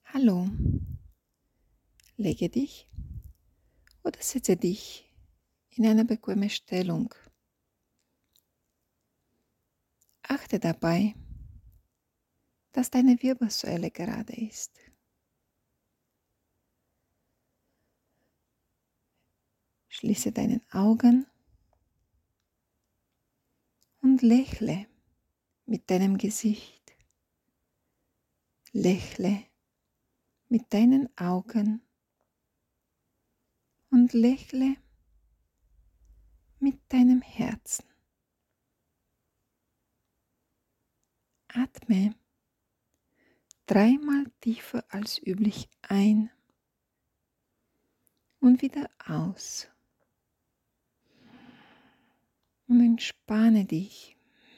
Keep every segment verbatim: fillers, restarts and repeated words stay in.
Hallo, lege dich oder setze dich in eine bequeme Stellung. Achte dabei, dass deine Wirbelsäule gerade ist. Schließe deine Augen und lächle mit deinem Gesicht. Lächle mit deinen Augen und lächle mit deinem Herzen. Atme dreimal tiefer als üblich ein und wieder aus. Und entspanne dich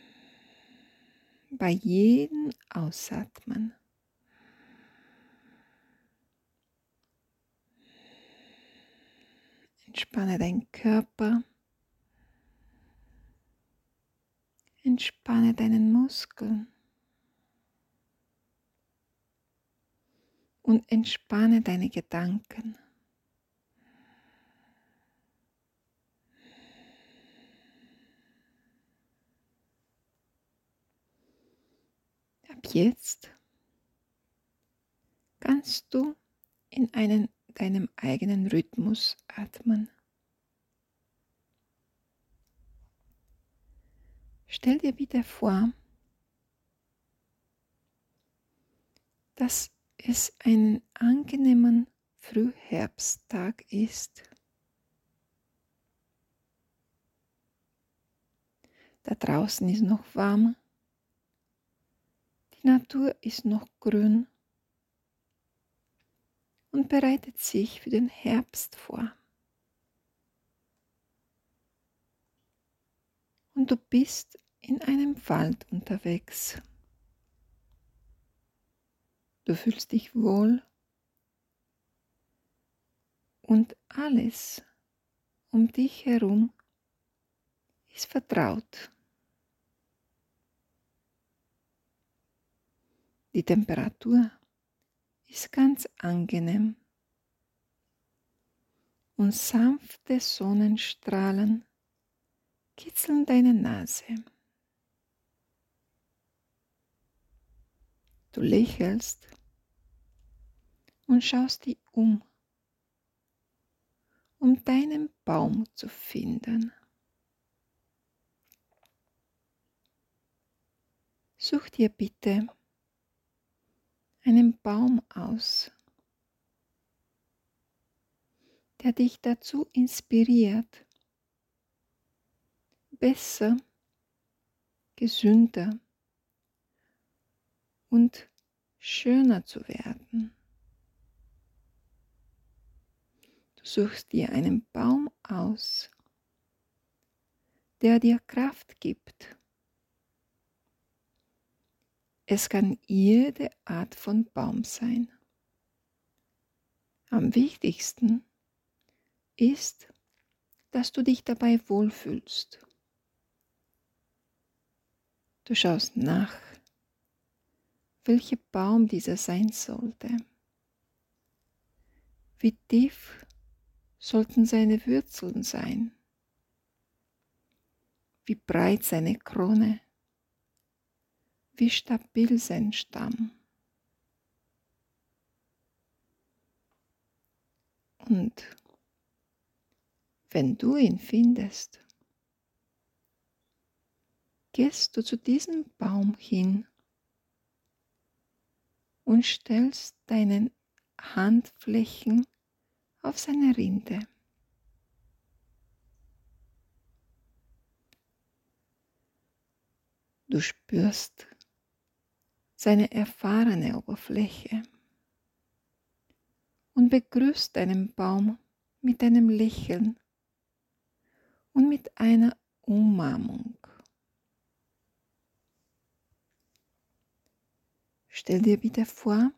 bei jedem Ausatmen. Entspanne deinen Körper. Entspanne deinen Muskeln. Und entspanne deine Gedanken. Ab jetzt kannst du in einen, deinem eigenen Rhythmus atmen. Stell dir bitte vor, dass es ein angenehmer Frühherbsttag ist. Da draußen ist noch warm, die Natur ist noch grün und bereitet sich für den Herbst vor. Und du bist in einem Wald unterwegs. Du fühlst dich wohl und alles um dich herum ist vertraut. Die Temperatur ist ganz angenehm und sanfte Sonnenstrahlen kitzeln deine Nase. Du lächelst und schaust dich um, um deinen Baum zu finden. Such dir bitte einen Baum aus, der dich dazu inspiriert, besser, gesünder und schöner zu werden. Du suchst dir einen Baum aus, der dir Kraft gibt. Es kann jede Art von Baum sein. Am wichtigsten ist, dass du dich dabei wohlfühlst. Du schaust nach, welcher Baum dieser sein sollte. Wie tief sollten seine Wurzeln sein? Wie breit seine Krone? Wie stabil sein Stamm? Und wenn du ihn findest, gehst du zu diesem Baum hin und stellst deine Handflächen auf seine Rinde. Du spürst seine erfahrene Oberfläche und begrüßt deinen Baum mit einem Lächeln und mit einer Umarmung. Stell dir bitte vor,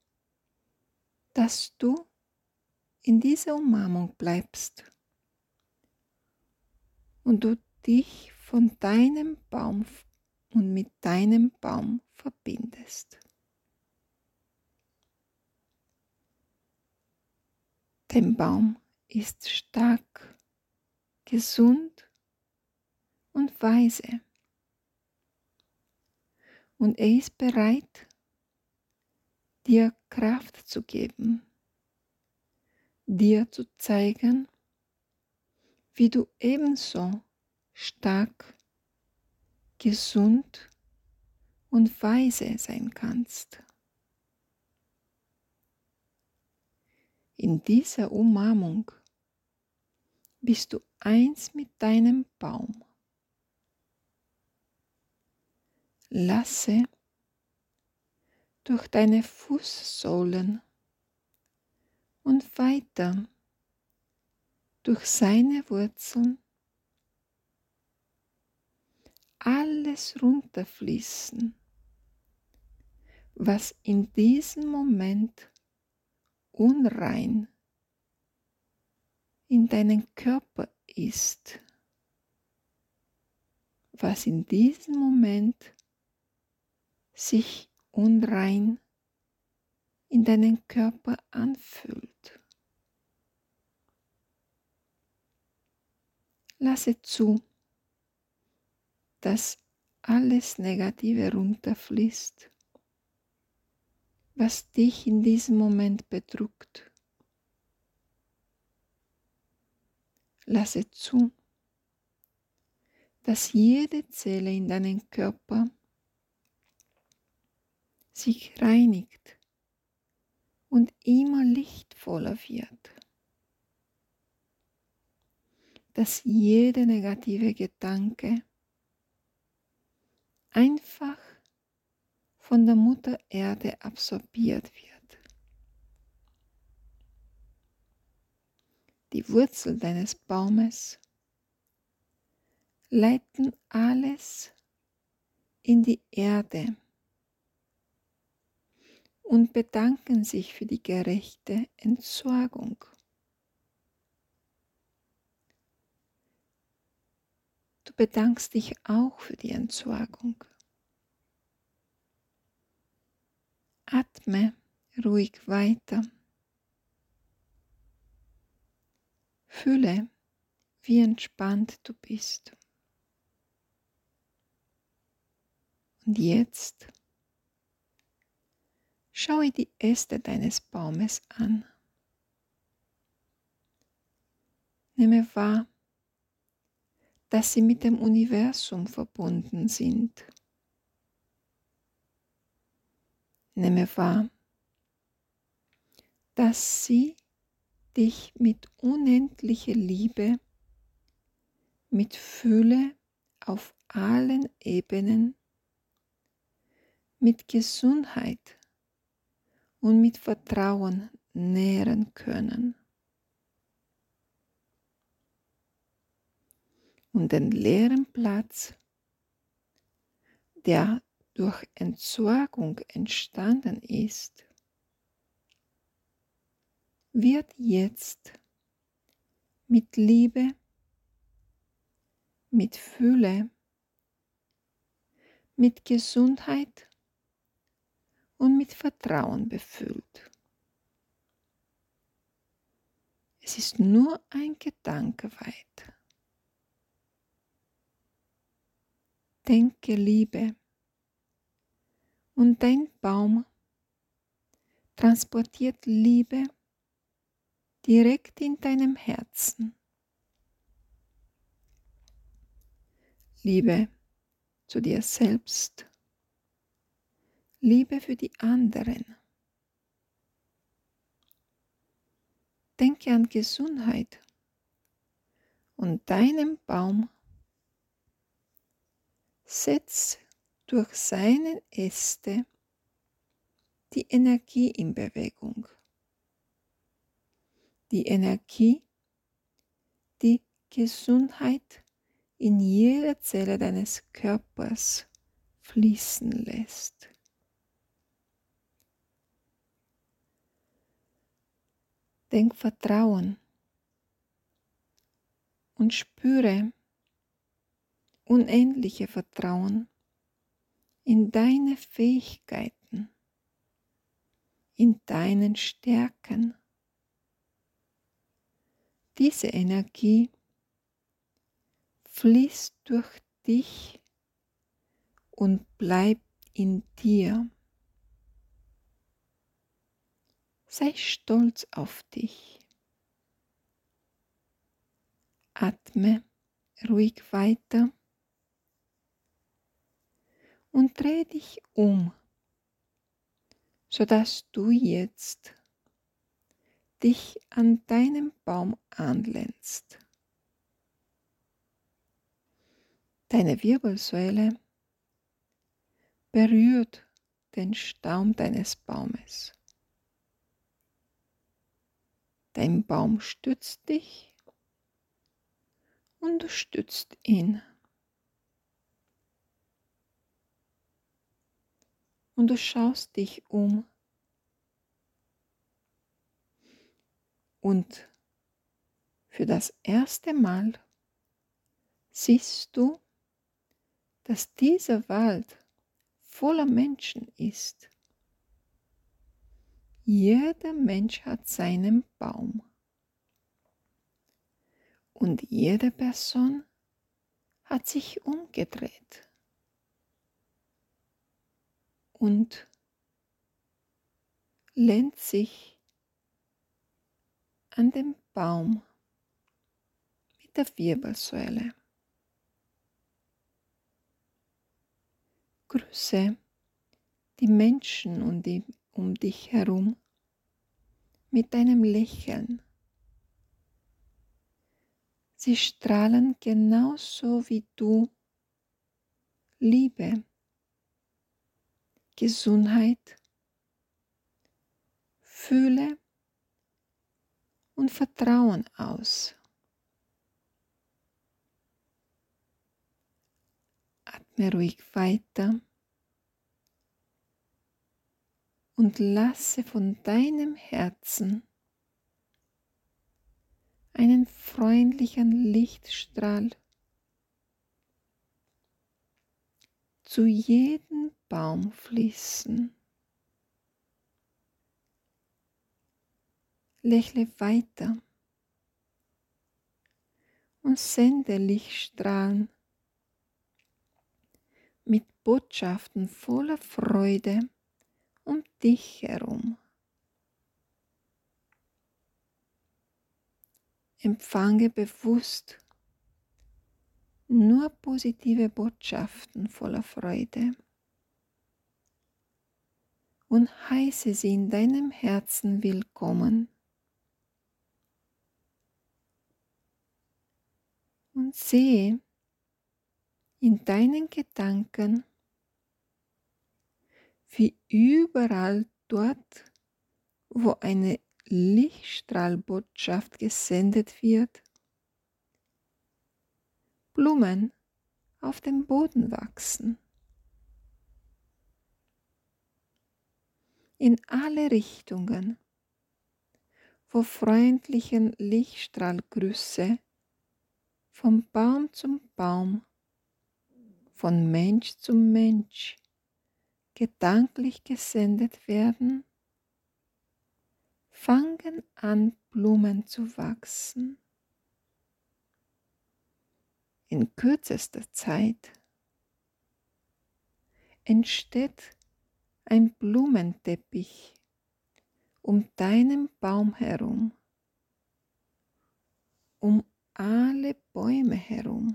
dass du in dieser Umarmung bleibst und du dich von deinem Baum und mit deinem Baum verbindest. Dein Baum ist stark, gesund und weise. Und er ist bereit, dir Kraft zu geben, dir zu zeigen, wie du ebenso stark, gesund und weise sein kannst. In dieser Umarmung bist du eins mit deinem Baum. Lasse durch deine Fußsohlen und weiter durch seine Wurzeln alles runterfließen, was in diesem Moment unrein in deinen Körper ist, was in diesem Moment sich unrein in deinen Körper anfühlt. Lasse zu, dass alles Negative runterfließt, was dich in diesem Moment bedrückt. Lasse zu, dass jede Zelle in deinem Körper sich reinigt und immer lichtvoller wird. Dass jede negative Gedanke einfach von der Mutter Erde absorbiert wird. Die Wurzel deines Baumes leiten alles in die Erde und bedanken sich für die gerechte Entsorgung. Du bedankst dich auch für die Entsorgung. Atme ruhig weiter. Fühle, wie entspannt du bist. Und jetzt schaue die Äste deines Baumes an. Nehme wahr, dass sie mit dem Universum verbunden sind. Nehme wahr, dass sie dich mit unendlicher Liebe, mit Fülle auf allen Ebenen, mit Gesundheit und mit Vertrauen nähren können. Und den leeren Platz, der durch Entsorgung entstanden ist, wird jetzt mit Liebe, mit Fülle, mit Gesundheit und mit Vertrauen befüllt. Es ist nur ein Gedanke weit. Denke Liebe und dein Baum transportiert Liebe direkt in deinem Herzen. Liebe zu dir selbst, Liebe für die anderen. Denke an Gesundheit und deinem Baum setzt durch seine Äste die Energie in Bewegung. Die Energie, die Gesundheit in jeder Zelle deines Körpers fließen lässt. Denk Vertrauen und spüre unendliche Vertrauen in deine Fähigkeiten, in deinen Stärken Diese Energie fließt durch dich und bleibt in dir. Sei stolz auf dich. Atme ruhig weiter und dreh dich um, sodass du jetzt dich an deinem Baum anlehnst. Deine Wirbelsäule berührt den Stamm deines Baumes. Dein Baum stützt dich und du stützt ihn. Und du schaust dich um und für das erste Mal siehst du, dass dieser Wald voller Menschen ist. Jeder Mensch hat seinen Baum. Und jede Person hat sich umgedreht und lehnt sich an den Baum mit der Wirbelsäule. Grüße die Menschen um, die, um dich herum mit deinem Lächeln. Sie strahlen genauso wie du Liebe, Gesundheit, Fülle und Vertrauen aus. Atme ruhig weiter und lasse von deinem Herzen einen freundlichen Lichtstrahl zu jedem Baum fließen. Lächle weiter und sende Lichtstrahlen mit Botschaften voller Freude um dich herum. Empfange bewusst nur positive Botschaften voller Freude und heiße sie in deinem Herzen willkommen. Und sehe in deinen Gedanken, wie überall dort, wo eine Lichtstrahlbotschaft gesendet wird, Blumen auf dem Boden wachsen. In alle Richtungen, wo freundlichen Lichtstrahlgrüße vom Baum zum Baum, von Mensch zu Mensch gedanklich gesendet werden, fangen an, Blumen zu wachsen. In kürzester Zeit entsteht ein Blumenteppich um deinen Baum herum, um alle Bäume herum.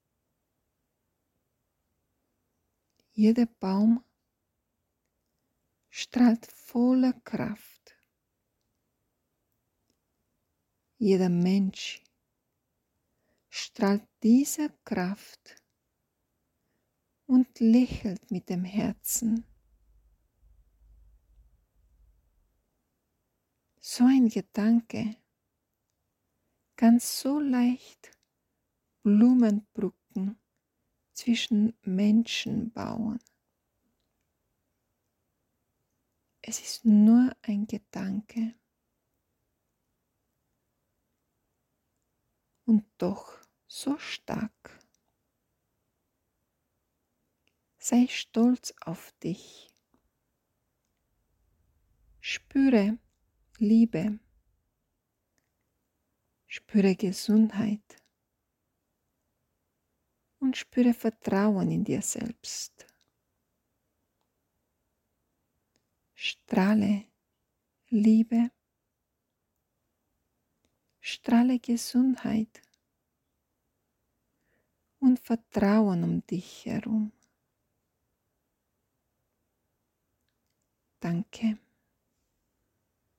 Jeder Baum strahlt voller Kraft. Jeder Mensch strahlt diese Kraft und lächelt mit dem Herzen. So ein Gedanke kann so leicht Blumenbrücken zwischen Menschen bauen. Es ist nur ein Gedanke. Und doch so stark. Sei stolz auf dich. Spüre Liebe. Spüre Gesundheit und spüre Vertrauen in dir selbst. Strahle Liebe, strahle Gesundheit und Vertrauen um dich herum. Danke.